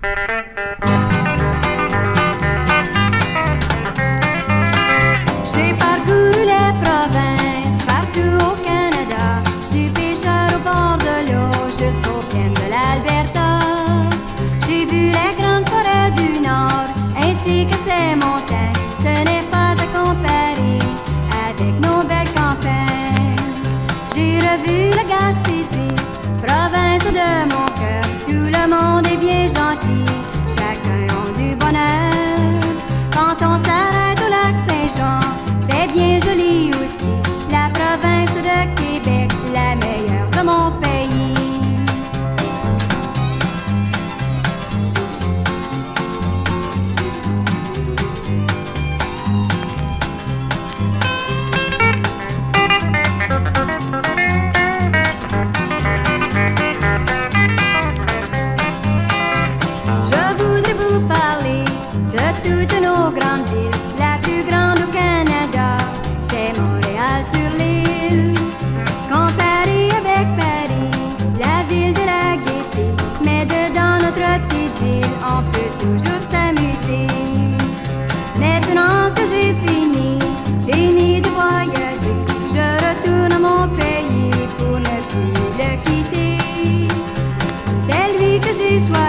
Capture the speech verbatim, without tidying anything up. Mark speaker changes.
Speaker 1: J'ai parcouru les provinces, partout au Canada, du pêcheur au bord de l'eau jusqu'aux plaines de l'Alberta. J'ai vu les grandes forêts du Nord ainsi que ces montagnes. Ce n'est pas à comparer avec nos belles campagnes. J'ai revu la Gaspésie, province de mon cœur. Tout le monde est bien gentil, chacun a du bonheur. Quand on s'arrête au lac Saint-Jean, c'est bien joli aussi. La province de Québec, la meilleure de mon pays. Toutes nos grandes villes, la plus grande au Canada, c'est Montréal-sur-l'Île. Comparé avec Paris, la ville de la gaieté, mais dedans notre petite ville, on peut toujours s'amuser. Maintenant que j'ai fini, fini de voyager, je retourne à mon pays pour ne plus le quitter. C'est lui que j'ai choisi.